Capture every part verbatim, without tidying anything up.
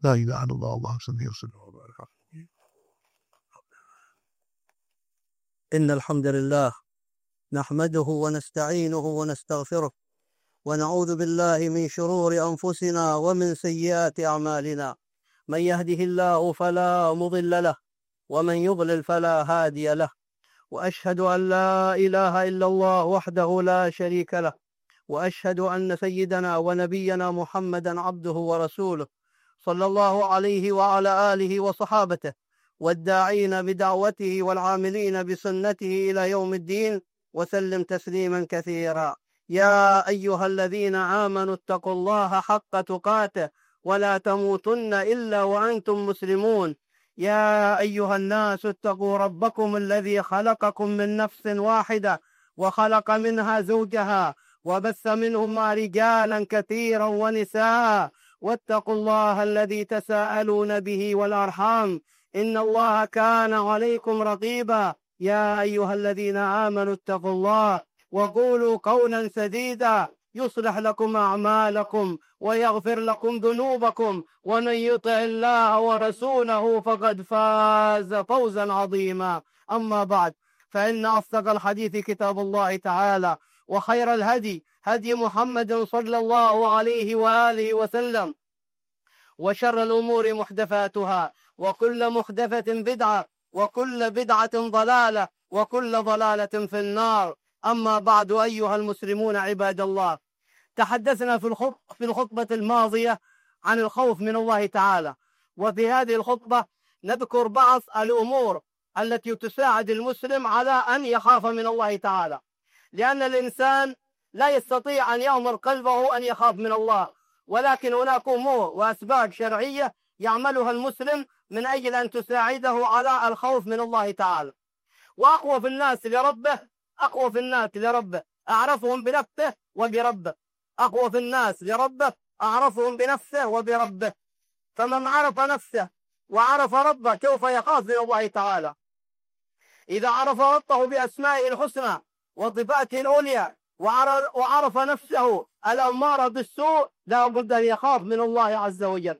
لا إله إلا الله. اللهم صل وسلم وبارك عليه. إن الحمد لله نحمده ونستعينه ونستغفره ونعوذ بالله من شرور أنفسنا ومن سيئات أعمالنا. من يهده الله فلا مضل له ومن يضلل فلا هادي له. وأشهد أن لا إله إلا الله وحده لا شريك له، وأشهد أن سيدنا ونبينا محمدا عبده ورسوله صلى الله عليه وعلى آله وصحابته والداعين بدعوته والعاملين بسنته إلى يوم الدين، وسلم تسليما كثيرا. يا أيها الذين آمنوا اتقوا الله حق تقاته ولا تموتن إلا وأنتم مسلمون. يا أيها الناس اتقوا ربكم الذي خلقكم من نفس واحدة وخلق منها زوجها وبث منهما رجالا كثيرا ونساء، واتقوا الله الذي تساءلون به والأرحام إن الله كان عليكم رقيبا. يا أيها الذين آمنوا اتقوا الله وقولوا قولا سديدا يصلح لكم أعمالكم ويغفر لكم ذنوبكم، ومن يطع الله ورسوله فقد فاز فوزا عظيما. أما بعد، فإن أصدق الحديث كتاب الله تعالى، وخير الهدي هدي محمد صلى الله عليه وآله وسلم، وشر الأمور محدثاتها، وكل محدثة بدعة، وكل بدعة ضلالة، وكل ضلالة في النار. أما بعد، أيها المسلمون عباد الله، تحدثنا في الخطبة الماضية عن الخوف من الله تعالى، وفي هذه الخطبة نذكر بعض الأمور التي تساعد المسلم على أن يخاف من الله تعالى، لأن الإنسان لا يستطيع أن يأمر قلبه أن يخاف من الله، ولكن هناك أمور وأسباب شرعية يعملها المسلم من أجل أن تساعده على الخوف من الله تعالى. وأخوف الناس لربه أخوف الناس لربه أعرفهم بنفسه وبربه أخوف الناس لربه أعرفهم بنفسه وبربه. فمن عرف نفسه وعرف ربه سوف يخاف من الله تعالى. إذا عرف ربه بأسمائه الحسنى وصفاته العليا وعرف نفسه الأمارة بالسوء، لا بد أن يخاف من الله عز وجل.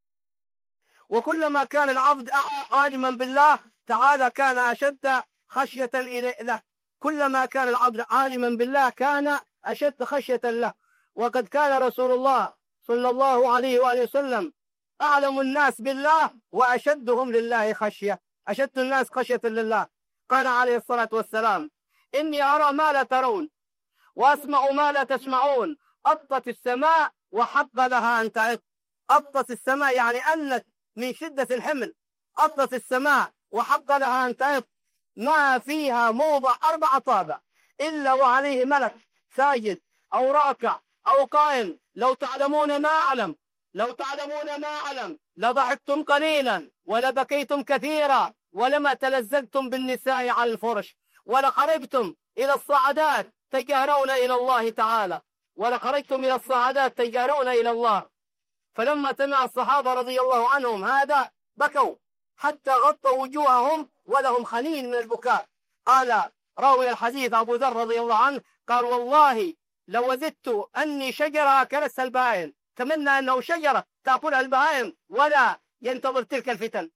وكلما كان العبد عالما بالله تعالى كان أشد خشية له. كلما كان العبد عالما بالله كان أشد خشية له. وقد كان رسول الله صلى الله عليه وآله وسلم أعلم الناس بالله وأشدهم لله خشية. أشد الناس خشية لله. قال عليه الصلاة والسلام: إني أرى ما لا ترون وأسمع ما لا تسمعون. أطت السماء وحق لها أن تعط. أطت السماء يعني أنت من شدة الحمل. أطت السماء وحق لها أن تعط، ما فيها موضع أربع أصابع إلا وعليه ملك ساجد أو راكع أو قائم. لو تعلمون ما أعلم لو تعلمون ما أعلم لضحكتم قليلا ولبكيتم كثيرا ولما تلذذتم بالنساء على الفرش ولخرجتم إلى الصعدات تجارون إلى الله تعالى ولخرجتم إلى الصعدات تجارون إلى الله. فلما سمع الصحابة رضي الله عنهم هذا بكوا حتى غطوا وجوههم ولهم خنين من البكاء. قال راوي الحديث أبو ذر رضي الله عنه قال: والله لو وجدت أني شجرة أكلتها البهائم، تمنى أنه شجرة تأكلها البهائم ولا ينتظر تلك الفتن.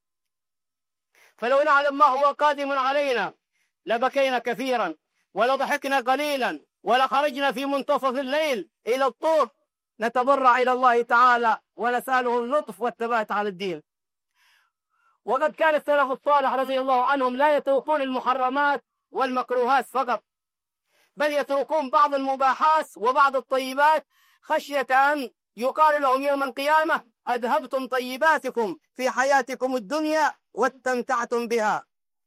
فلو نعلم ما هو قادم علينا لبكينا كثيرا ولضحكنا قليلا ولخرجنا في منتصف الليل إلى الطور نتضرع إلى الله تعالى ونسأله اللطف والثبات على الدين. وقد كان السلف الصالح رضي الله عنهم لا يتركون المحرمات والمكروهات فقط، بل يتركون بعض المباحات وبعض الطيبات خشية أن يقال لهم يوم القيامة: أذهبتم طيباتكم في حياتكم الدنيا واستمتعتم بها.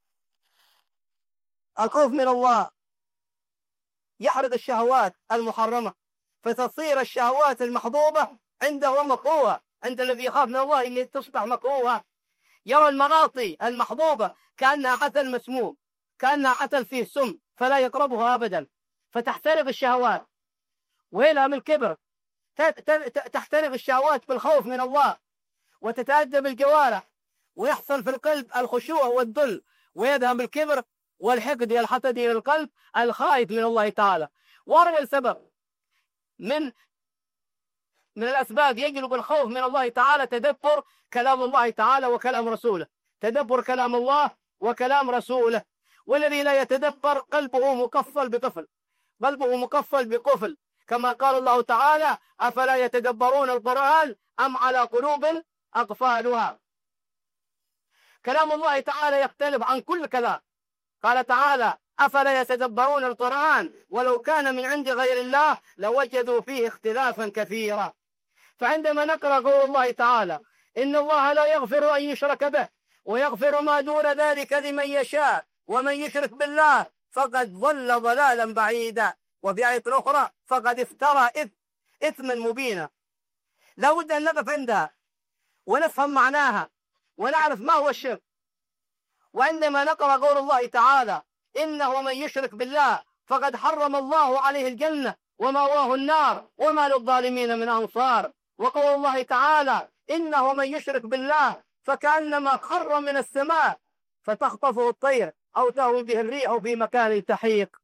الخوف من الله يحرد الشهوات المحرمة، فتصير الشهوات المحظوظة عنده مكروهة. عند الذي يخاف من الله أن تصبح مكروهة. يرى المعاصي المحظوظة كأنها عسل مسموم، كأنها عسل فيه سم، فلا يقربها أبدا، فتحترق الشهوات. ويلهم الكبر، تحترق الشهوات بالخوف من الله، وتتأدب الجوارح، ويحصل في القلب الخشوع والذل، ويذهب الكبر والحقد والحسد إلى القلب الخائف من الله تعالى. وأرجى السبب من من الأسباب يجلب الخوف من الله تعالى تدبر كلام الله تعالى وكلام رسوله، تدبر كلام الله وكلام رسوله. والذي لا يتدبر قلبه مقفل بقفل، قلبه مقفل بقفل، كما قال الله تعالى: أفلا يتدبرون القرآن أم على قلوب أقفالها. كلام الله تعالى يختلف عن كل كلام. قال تعالى: أفلا يتدبرون القرآن ولو كان من عند غير الله لوجدوا فيه اختلافا كثيرا. فعندما نقرأ قول الله تعالى: إن الله لا يغفر أن يشرك به ويغفر ما دون ذلك لمن يشاء ومن يشرك بالله فقد ضل ضلالا بعيدا، وفي آية أخرى: فقد افترى إثما مبينا. لا بد أن نقف عندها ونفهم معناها ونعرف ما هو الشرك. وعندما نقرأ قول الله تعالى: إنه من يشرك بالله فقد حرم الله عليه الجنة ومأواه النار وما للظالمين من أنصار. وقول الله تعالى: إنه من يشرك بالله فكأنما خر من السماء فتخطفه الطير أو تهوي به الريح في مكان سحيق.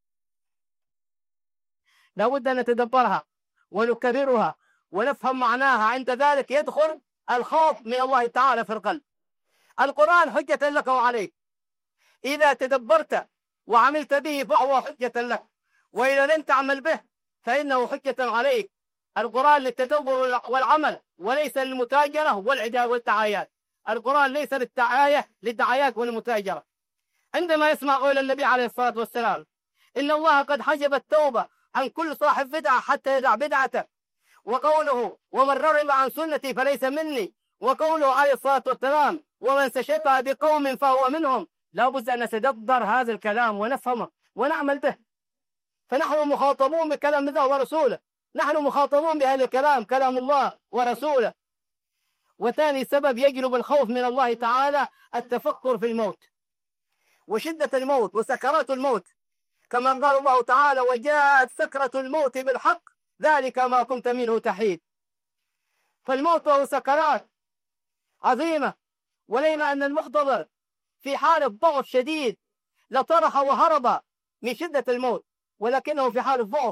لا بد أن نتدبرها ونكررها ونفهم معناها. عند ذلك يدخل الخوف من الله تعالى في القلب. القرآن حجة لك وعليك، إذا تدبرت وعملت به فهو حجة لك، وإذا لم تعمل به فإنه حجة عليك. القرآن للتدبر والعمل وليس للمتاجرة والدعايات. القرآن ليس للدعاية للدعايات والمتاجرة. عندما يسمع قول النبي عليه الصلاة والسلام: إن الله قد حجب التوبة عن كل صاحب بدعة حتى يدع بدعته، وقوله: ومن رغب عن سنتي فليس مني، وقوله عليه الصلاة والسلام: ومن تشبه بقوم فهو منهم. لا بد أن نتدبر هذا الكلام ونفهمه ونعمل به. فنحن مخاطبون بكلام الله ورسوله، نحن مخاطبون بهذا الكلام، كلام الله ورسوله. وثاني سبب يجلب الخوف من الله تعالى التفكر في الموت وشدة الموت وسكرات الموت، كما قال الله تعالى: وجاءت سكرة الموت بالحق ذلك ما كنت منه تحيد. فالموت له سكرات عظيمة، ولينا أن المحتضر في حالة ضعف شديد لطرح وهرب من شدة الموت، ولكنه في حالة ضعف.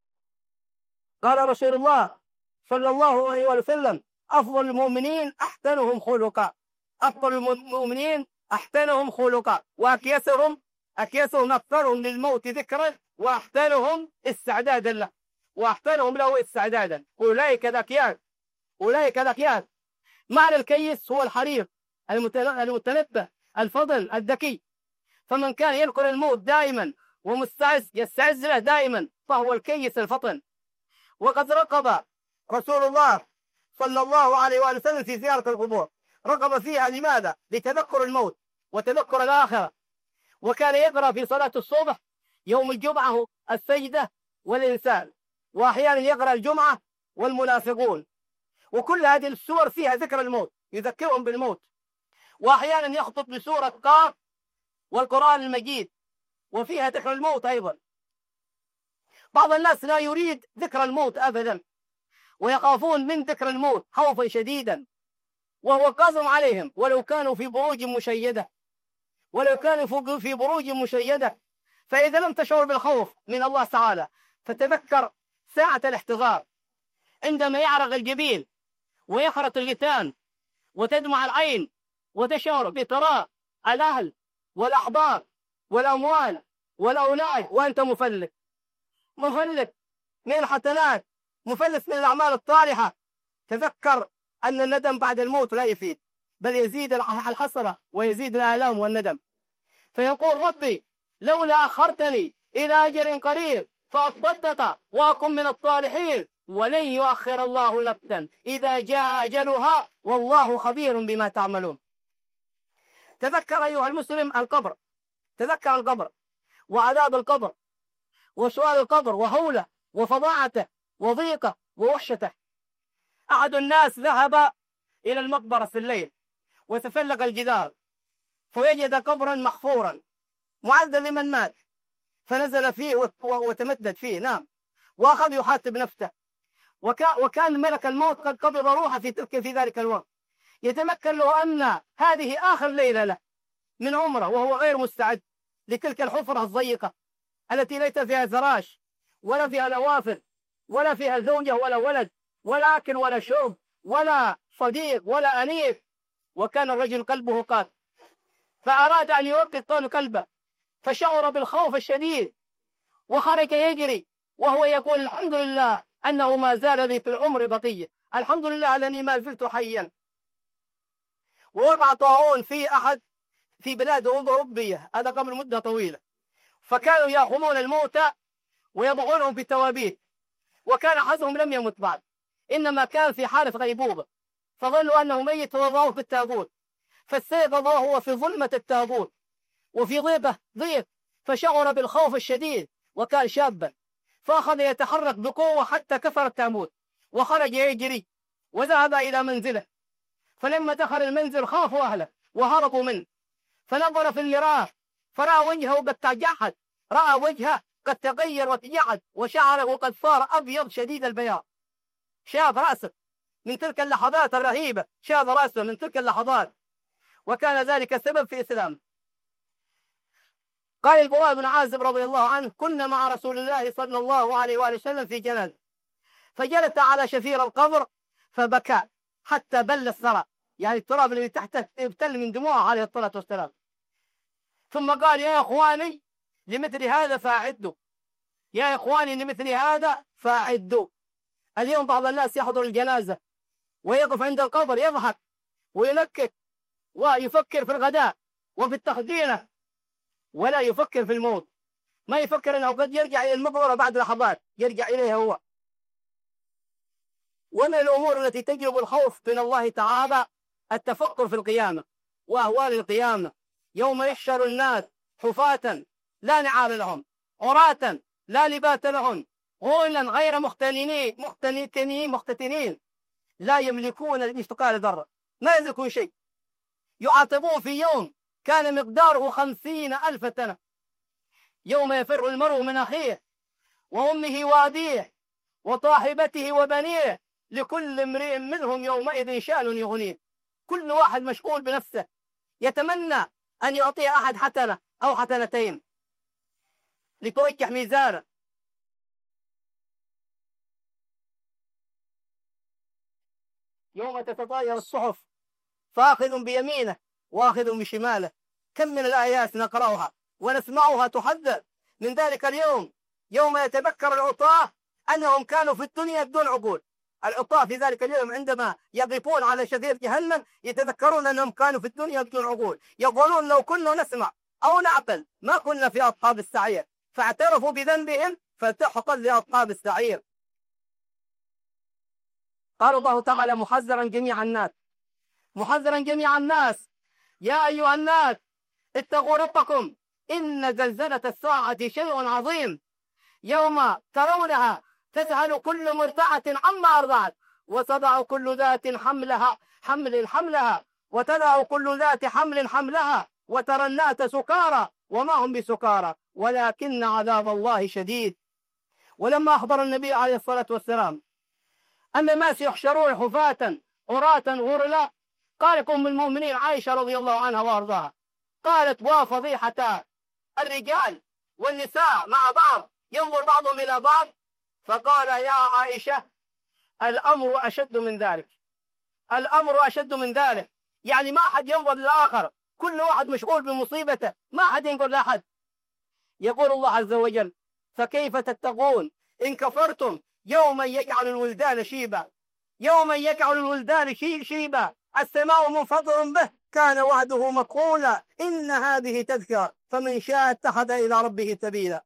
قال رسول الله صلى الله عليه وسلم: أفضل المؤمنين أحسنهم خلقا، أفضل المؤمنين أحسنهم خلقا، وأكيسهم أكيسهم أكثرهم للموت ذكرا، وأحسنهم استعدادا له، وأحسنهم له استعدادا. أولئك الأكياس، أولئك الأكياس. معنى الكيس هو الحريق المتنبه الفضل الذكي. فمن كان يذكر الموت دائما ومستعز يستعز له دائما فهو الكيس الفطن. وقد رقب رسول الله صلى الله عليه وسلم في زيارة القبور، رقب فيها لماذا؟ لتذكر الموت وتذكر الآخرة. وكان يقرأ في صلاة الصبح يوم الجمعة السجدة والإنسان، وأحيانا يقرأ الجمعة والمنافقون، وكل هذه السور فيها ذكر الموت، يذكرهم بالموت. وأحيانا يخطب بسورة قاف والقرآن المجيد وفيها ذكر الموت أيضا. بعض الناس لا يريد ذكر الموت أبدا، ويخافون من ذكر الموت خوفا شديدا، وهو قاسم عليهم ولو كانوا في بروج مشيدة، ولو كانوا في بروج مشيدة. فإذا لم تشعر بالخوف من الله تعالى فتذكر ساعة الاحتضار، عندما يعرق الجبين ويخرط اللسان وتدمع العين وتشعر بثراء الأهل والأحباب والأموال والأولاد وأنت مفلت مفلت من الحسنات، مفلس من الأعمال الصالحة. تذكر أن الندم بعد الموت لا يفيد، بل يزيد الحسرة ويزيد الآلام والندم. فيقول: ربي لولا أخرتني إلى أجل قريب فأصدق وأكن من الصالحين، ولن يؤخر الله نفسا إذا جاء أجلها والله خبير بما تعملون. تذكر أيها المسلم القبر، تذكر القبر وعذاب القبر وسؤال القبر وهوله وفظاعته وضيقه ووحشته. أحد الناس ذهب إلى المقبرة في الليل وتفلق الجدار فوجد قبرا محفورا معدا لمن مات، فنزل فيه وتمدد فيه، نام، وأخذ يحاسب نفسه. وكان ملك الموت قد قبض روحه في تلك في ذلك الوقت، يتمكن له أن هذه آخر ليلة له من عمره، وهو غير مستعد لتلك الحفرة الضيقة التي ليس فيها فراش ولا فيها نوافذ ولا فيها زوجة ولا ولد ولا أكل ولا شرب ولا صديق ولا أنيس، وكان الرجل قلبه قاسي، فأراد أن يوقظ طول قلبه، فشعر بالخوف الشديد وخرج يجري وهو يقول الحمد لله أنه ما زال لي في العمر بقية، الحمد لله أنني ما زلت حيا. ووقع طاعون في أحد في بلاد أوروبية، هذا قبل مدة طويلة، فكانوا يأخذون الموتى ويضعونهم في التوابيت، وكان أحدهم لم يمت بعد، إنما كان في حالة غيبوبة، فظنوا أنه ميت ووضعوه في التابوت، فاستيقظ وهو في ظلمة التابوت وفي ضيقه ضيق، فشعر بالخوف الشديد، وكان شابا، فأخذ يتحرك بقوة حتى كسر التابوت، وخرج يجري وذهب إلى منزله. فلما دخل المنزل خافوا أهله وهربوا منه، فنظر في المرآة فرأى وجهه قد تجعد، رأى وجهه قد تغير وتجعد، وشعره قد صار أبيض شديد البياض. شاف رأسه من تلك اللحظات الرهيبة، شاف رأسه من تلك اللحظات، وكان ذلك السبب في إسلامه. قال البراء بن عازب رضي الله عنه: كنا مع رسول الله صلى الله عليه وآله وسلم في جنازة، فجلس على شفير القبر فبكى حتى بل الثرى، يعني التراب اللي تحته ابتل من دموعه عليه الصلاة والسلام. ثم قال: يا إخواني لمثل هذا فأعدوا، يا إخواني لمثل هذا فأعدوا. اليوم بعض الناس يحضر الجنازة ويقف عند القبر يضحك ويلكك ويفكر في الغداء وفي التخدينة، ولا يفكر في الموت، ما يفكر أنه قد يرجع إلى المقبرة بعد لحظات، يرجع إليها هو. ومن الأمور التي تجلب الخوف من الله تعالى التفكر في القيامة وأهوال القيامة، يوم يحشر الناس حفاة لا نعال لهم، عراة لا لباس لهم، غولا غير مختنين مختنين مختتنين، لا يملكون مثقال ذرة، ما يملكون شيء، يعاقبون في يوم كان مقداره خمسين ألف سنة، يوم يفر المرء من أخيه وأمه وأبيه وصاحبته وبنيه، لكل امرئ منهم يومئذ شأن يغنيه، كل واحد مشغول بنفسه، يتمنى أن يعطي أحد حسنة أو حسنتين لترجح ميزانه. يوم تتطاير الصحف فآخذ بيمينه وآخذ بشماله. كم من الآيات نقرأها ونسمعها تحذر من ذلك اليوم، يوم يتذكر العطاة أنهم كانوا في الدنيا بدون عقول. العطاة في ذلك اليوم عندما يقفون على شفير جهنم يتذكرون أنهم كانوا في الدنيا بدون عقول، يقولون لو كنا نسمع أو نعقل ما كنا في أصحاب السعير، فاعترفوا بذنبهم فالتحقا لأصحاب السعير. قال الله تعالى محذرا جميع الناس، محذرا جميع الناس: يا أيها الناس اتقوا ربكم إن زلزلة الساعة شيء عظيم، يوم ترونها تذهل كل مرضعة عما أرضعت وتضع كل ذات حملها حمل حملها وتضع كل ذات حمل حملها وترى الناس سكارى وما هم بسكارى ولكن عذاب الله شديد. ولما أخبر النبي عليه الصلاة والسلام أن الناس يحشرون حفاة عراة غرلا، قالت أم المؤمنين عائشة رضي الله عنها وأرضاها، قالت: وفضيحة الرجال والنساء مع بعض ينظر بعضهم إلى بعض، فقال: يا عائشة الأمر أشد من ذلك، الأمر أشد من ذلك، يعني ما أحد ينظر للآخر، كل واحد مشغول بمصيبته، ما أحد ينظر لأحد. يقول الله عز وجل: فكيف تتقون إن كفرتم يوما يجعل الولدان شيبا، يوما يجعل الولدان شيبا السماء منفطر به كان وعده مفعولا إن هذه تذكرة فمن شاء اتخذ إلى ربه سبيلا.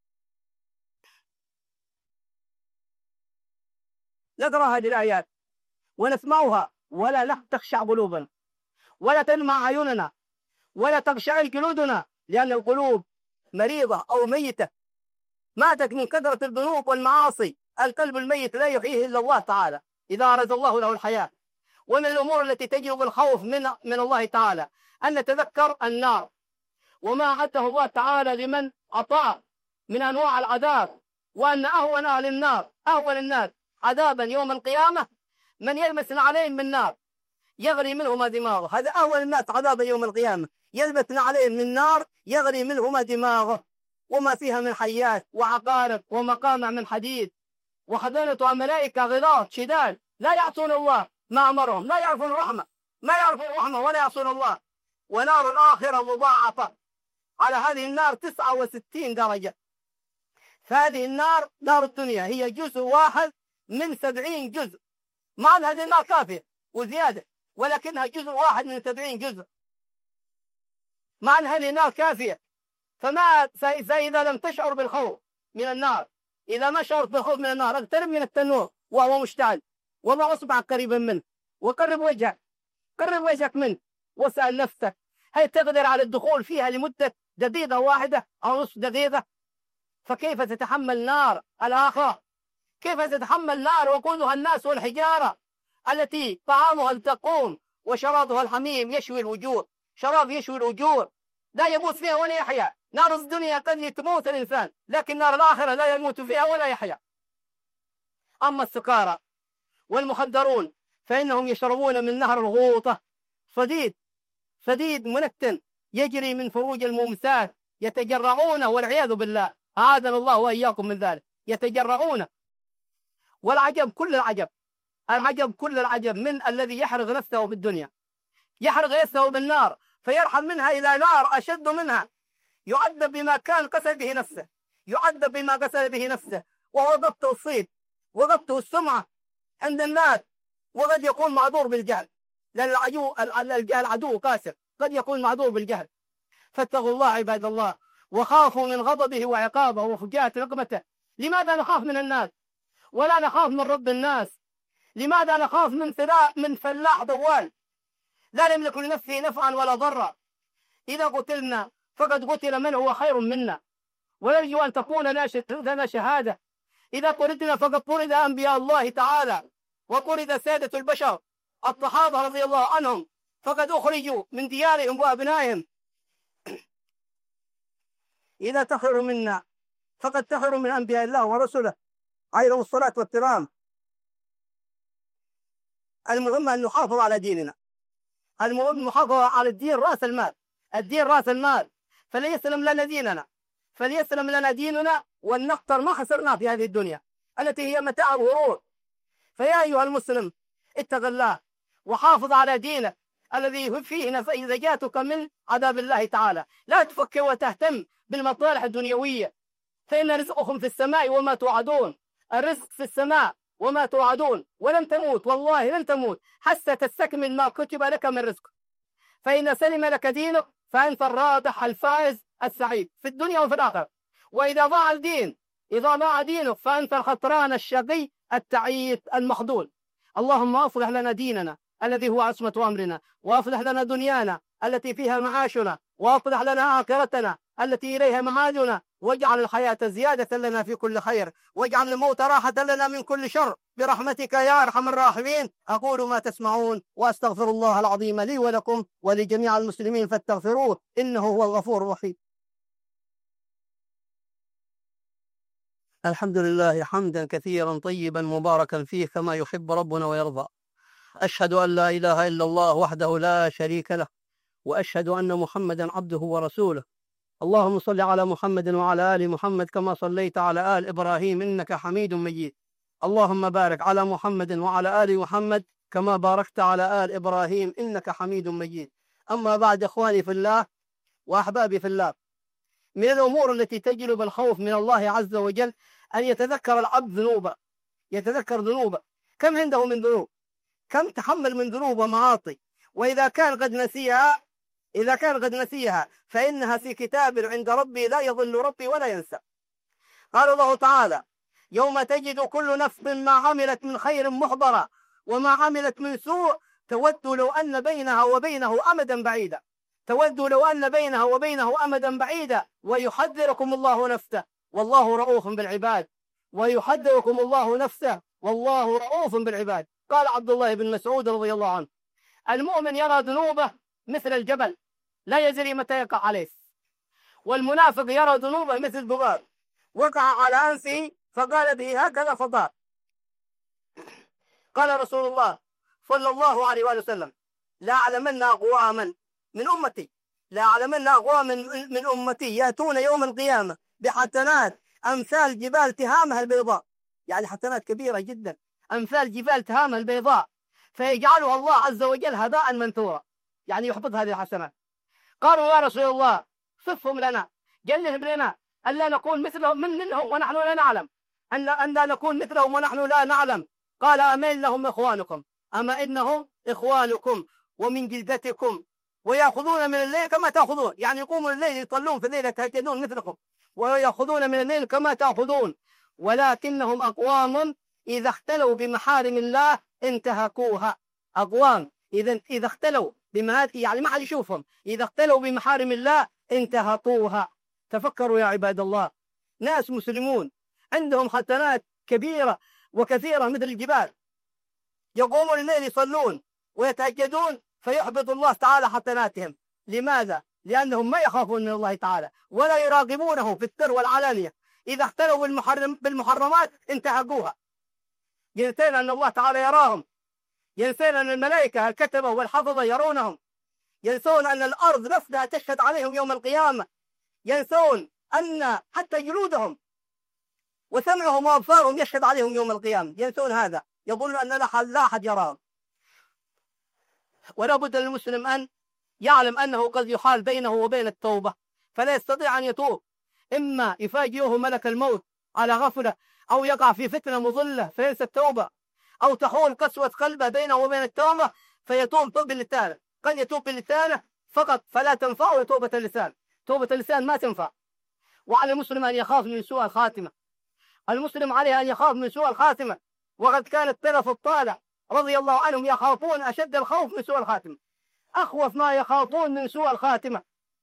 نقرأ هذه الآيات ونسمعها ولا لا تخشع قلوبنا ولا تلمع عيوننا ولا تخشع جلودنا، لأن القلوب مريضة أو ميتة، ماتت من كثرة الذنوب والمعاصي. القلب الميت لا يحييه إلا الله تعالى إذا أراد الله له الحياة. ومن الأمور التي تجلب الخوف من من الله تعالى أن نتذكر النار وما أعده الله تعالى لمن أطاع من أنواع العذاب، وأن أهون أهل النار أهون الناس عذابا يوم القيامة من يلمس عليهم من نار يغلي منهما دماغه، هذا أهون الناس عذابا يوم القيامة، يلبسن عليهم من نار يغلي منهما دماغه وما فيها من حيات وعقارب ومقامع من حديد وخزنتها ملائكة غلاظ شداد لا يعصون الله ما أمرهم، لا يعرفون الرحمة، ما يعرفون الرحمة ولا يعصون الله. ونار الآخرة مضاعفة على هذه النار تسعة وستين درجة. فهذه النار نار الدنيا هي جزء واحد من سبعين جزء، مع أن هذه النار كافية وزيادة، ولكنها جزء واحد من سبعين جزء، مع أن هذه النار كافية. فما فإذا لم تشعر بالخوف من النار، إذا ما شعرت بالخوف من النار، اقترب من التنور وهو مشتعل، وضع أصبعك قريبا منه، وقرب وجهك قرب وجهك منه، واسأل نفسك هل تقدر على الدخول فيها لمدة دقيقة واحدة أو نصف دقيقة؟ فكيف تتحمل نار الآخرة؟ كيف تتحمل نار وقودها الناس والحجارة التي طعامها الزقوم وشرابها الحميم يشوي الوجوه، شراب يشوي الوجوه لا يموت فيها ولا يحيا. نار الدنيا قد تموت الإنسان، لكن نار الآخرة لا يموت فيها ولا يحيا. أما السكارى والمخدرون فإنهم يشربون من نهر الغوطة صديد صديد منتن يجري من فروج الممسات، يتجرعون والعياذ بالله، أعاذنا الله وإياكم من ذلك، يتجرعون. والعجب كل العجب العجب كل العجب من الذي يحرق نفسه بالدنيا، يحرق نفسه بالنار فيرحل منها إلى نار أشد منها، يعذب بما كان قتل به نفسه، يعذب بما قتل به نفسه، وهو ضبط الصيد وضبط السمعة عند الناس، وقد يكون معذور بالجهل، لأن العدو العدو قاسر، قد يكون معذور بالجهل. فاتقوا الله عباد الله، وخافوا من غضبه وعقابه وفجاءة نقمته. لماذا نخاف من الناس ولا نخاف من رب الناس؟ لماذا نخاف من فلاح من فلاح ضوال لا يملك لنفسه نفعا ولا ضرا؟ إذا قتلنا فقد قتل من هو خير منا، ونرجو أن تكون لنا شهادة. إذا طردنا فقد طرد أنبياء الله تعالى، وطرد سادة البشر الصحابة رضي الله عنهم، فقد أخرجوا من ديارهم وأبنائهم. إذا تخر منا فقد تخر من أنبياء الله ورسله عليهم الصلاة والسلام. المهم أن نحافظ على ديننا، المهم المحافظة على الدين رأس المال، الدين رأس المال، فليسلم لنا ديننا، فليسلم لنا ديننا، ولنختر ما خسرنا في هذه الدنيا التي هي متاع الغرور. فيا أيها المسلم اتق الله وحافظ على دينك الذي فيه نجاتك من عذاب الله تعالى. لا تفكر وتهتم بالمصالح الدنيوية، فإن رزقكم في السماء وما توعدون، الرزق في السماء وما توعدون، ولن تموت، والله لن تموت حتى تستكمل ما كتب لك من رزق. فإن سلم لك دينك فأنت الرابح الفائز السعيد في الدنيا وفي الآخرة. وإذا ضاع الدين إذا ضاع دينك فأنت الخسران الشقي التعيس المخذول. اللهم أصلح لنا ديننا الذي هو عصمة أمرنا، وأصلح لنا دنيانا التي فيها معاشنا، وأصلح لنا آخرتنا التي إليها معادنا، واجعل الحياة زيادة لنا في كل خير، واجعل الموت راحة لنا من كل شر برحمتك يا أرحم الراحمين. أقول ما تسمعون وأستغفر الله العظيم لي ولكم ولجميع المسلمين فاستغفروه إنه هو الغفور الرحيم. الحمد لله حمدا كثيرا طيبا مباركا فيه كما يحب ربنا ويرضى. أشهد أن لا إله إلا الله وحده لا شريك له، وأشهد أن محمدا عبده ورسوله. اللهم صل على محمد وعلى آل محمد كما صليت على آل إبراهيم إنك حميد مجيد. اللهم بارك على محمد وعلى آل محمد كما باركت على آل إبراهيم إنك حميد مجيد. أما بعد، إخواني في الله وأحبابي في الله، من الأمور التي تجلب الخوف من الله عز وجل أن يتذكر العبد ذنوبه، يتذكر ذنوبه، كم عنده من ذنوب، كم تحمل من ذنوب ومعاصي، وإذا كان قد نسيها إذا كان قد نسيها فإنها في كتاب عند ربي لا يضل ربي ولا ينسى. قال الله تعالى: يوم تجد كل نفس ما عملت من خير محضرا وما عملت من سوء تود لو أن بينها وبينه أمدا بعيدا تود لو أن بينها وبينه أمدا بعيدا ويحذركم الله نفسه والله رؤوف بالعباد ويحذركم الله نفسه والله رؤوف بالعباد. قال عبد الله بن مسعود رضي الله عنه: المؤمن يرى ذنوبه مثل الجبل لا يدري متى يقع عليه، والمنافق يرى ذنوبه مثل الذباب وقع على أنفه فقال به هكذا فضاء. قال رسول الله صلى الله عليه وسلم: لا أعلمن أقواما من أمتي لا أعلمن أقواما من أمتي يأتون يوم القيامة بحسنات أمثال جبال تهامها البيضاء يعني حسنات كبيرة جدا أمثال جبال تهامة البيضاء، فيجعلها الله عز وجل هباء منثورا، يعني يحبط هذه الحسنات. قالوا يا رسول الله صفهم لنا، جلهم لنا ألا نكون مثلهم من منهم ونحن لا نعلم، أن أن لا نكون مثلهم ونحن لا نعلم. قال أما إنهم إخوانكم، أما إنهم إخوانكم ومن جلدتكم، ويأخذون من الليل كما تأخذون، يعني يقومون الليل يصلون في الليل يتهجدون مثلكم، ويأخذون من الليل كما تأخذون، ولكنهم أقوام إذا اختلوا بمحارم الله انتهكوها. أقوام إذا إذا اختلوا بما يعني ما حد يشوفهم، إذا اختلوا بمحارم الله انتهكوها. تفكروا يا عباد الله، ناس مسلمون عندهم حسنات كبيرة وكثيرة مثل الجبال، يقومون الليل يصلون ويتهجدون فيحبط الله تعالى حسناتهم. لماذا؟ لأنهم ما يخافون من الله تعالى ولا يراقبونه في السر والعلانية. إذا اختلوا بالمحرم بالمحرمات انتهكوها. ينسون أن الله تعالى يراهم، ينسون أن الملائكة الكتبة والحفظة يرونهم، ينسون أن الأرض نفسها تشهد عليهم يوم القيامة، ينسون أن حتى جلودهم وسمعهم وأبصارهم يشهد عليهم يوم القيامة، ينسون هذا، يظن أن لا أحد يراهم. ولا بد للمسلم أن يعلم أنه قد يحال بينه وبين التوبة، فلا يستطيع أن يتوب، إما يفاجئه ملك الموت على غفلة، أو يقع في فتنة مضلة فينسى التوبة، أو تحول قسوة قلبه بينه وبين التوبة فيتوب توب بلسانه. قد يتوب بلسانه فقط فلا تنفعه توبة اللسان، توبة اللسان ما تنفع. وعلى المسلم أن يخاف من سوء الخاتمة، المسلم عليه أن يخاف من سوء الخاتمة. وقد كان السلف الطالع رضي الله عنهم يخافون أشد الخوف من سوء الخاتمة، أخوف ما يخافون من سوء الخاتمة،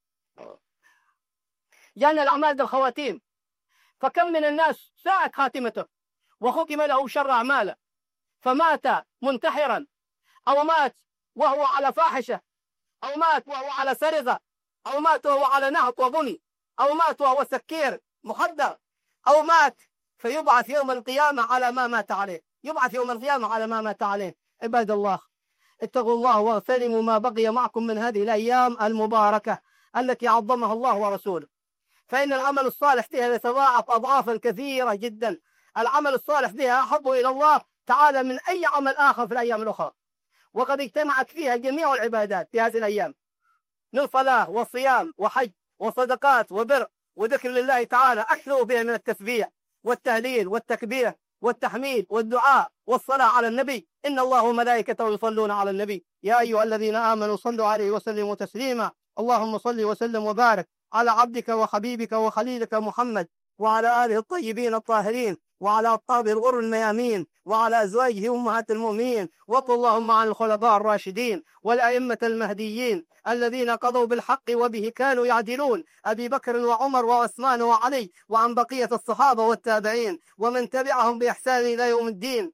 لأن الأعمال بالخواتيم. فكم من الناس ساءت خاتمته وختم له شر أعماله، فمات منتحرا، أو مات وهو على فاحشة، أو مات وهو على سرقة، أو مات وهو على نهب وبني، أو مات وهو سكير مخدر، أو مات فيبعث يوم القيامة على ما مات عليه، يبعث يوم القيامة على ما مات عليه. عباد الله، اتقوا الله واغتنموا ما بقي معكم من هذه الأيام المباركة التي عظمها الله ورسوله، فإن العمل الصالح فيها يتضاعف أضعافا كثيرة جدا. العمل الصالح فيها أحب إلى الله تعالى من أي عمل آخر في الأيام الأخرى، وقد اجتمعت فيها جميع العبادات في هذه الأيام من صلاة وصيام وحج وصدقات وبر وذكر لله تعالى. أكثروا بها من التسبيح والتهليل والتكبير والتحميد والدعاء والصلاة على النبي، إن الله وملائكته يصلون على النبي يا أيها الذين آمنوا صلوا عليه وسلموا تسليما. اللهم صل وسلم وبارك على عبدك وحبيبك وخليلك محمد وعلى آله الطيبين الطاهرين وعلى أصحابه الغر الميامين وعلى أزواجه أمهات المؤمنين، وارض اللهم عن الخلفاء الراشدين والأئمة المهديين الذين قضوا بالحق وبه كانوا يعدلون، أبي بكر وعمر وعثمان وعلي، وعن بقية الصحابة والتابعين ومن تبعهم بإحسان إلى يوم الدين،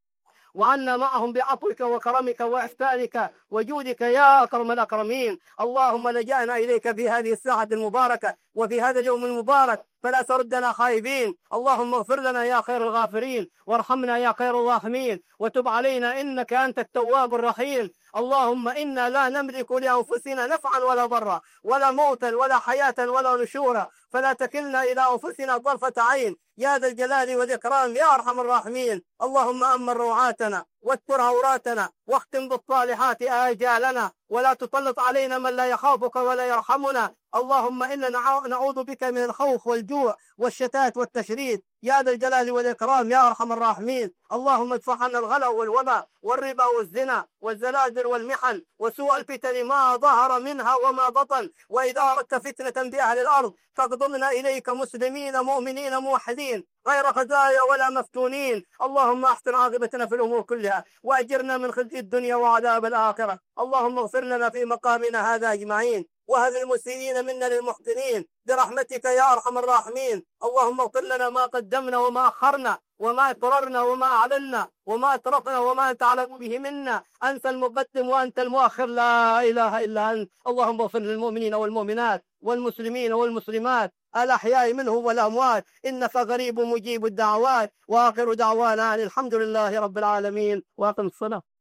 وعنا معهم بعفوك وكرمك وإحسانك وجودك يا أكرم الأكرمين. اللهم لجأنا إليك في هذه الساعة المباركة وفي هذا اليوم المبارك، فلا تردنا خائبين. اللهم اغفر لنا يا خير الغافرين، وارحمنا يا خير الراحمين، وتب علينا إنك أنت التواب الرحيم. اللهم إنا لا نملك لأنفسنا نفعا ولا ضرا ولا موتا ولا حياة ولا نشورا، فلا تكلنا إلى أنفسنا طرفة عين يا ذا الجلال والإكرام يا أرحم الراحمين. اللهم أمن روعاتنا واستر عوراتنا واختم بالصالحات آجالنا، ولا تسلط علينا من لا يخافك ولا يرحمنا. اللهم إنا نعوذ بك من الخوف والجوع والشتات والتشريد يا ذا الجلال والإكرام يا أرحم الراحمين. اللهم ادفع عنا الغلا والوباء والربا والزنا والزلازل والمحن وسوء الفتن ما ظهر منها وما بطن، وإذا أردت فتنة بأهل الأرض فاقبضنا إليك مسلمين مؤمنين موحدين غير خزايا ولا مفتونين. اللهم احسن عاقبتنا في الأمور كلها وأجرنا من خزي الدنيا وعذاب الآخرة. اللهم اغفر لنا في مقامنا هذا أجمعين، وهذا المسيئين منا للمحسنين برحمتك يا أرحم الراحمين. اللهم اغفر لنا ما قدمنا وما أخرنا وما أسررنا وما أعلنا وما أسرفنا وما أنت أعلم به منا، أنت المقدم وأنت المؤخر، لا إله إلا أنت. اللهم اغفر للمؤمنين والمؤمنات والمسلمين والمسلمات الأحياء منهم والأموات، إنك قريب مجيب الدعوات. وآخر دعوانا الحمد لله رب العالمين، وأقم الصلاة.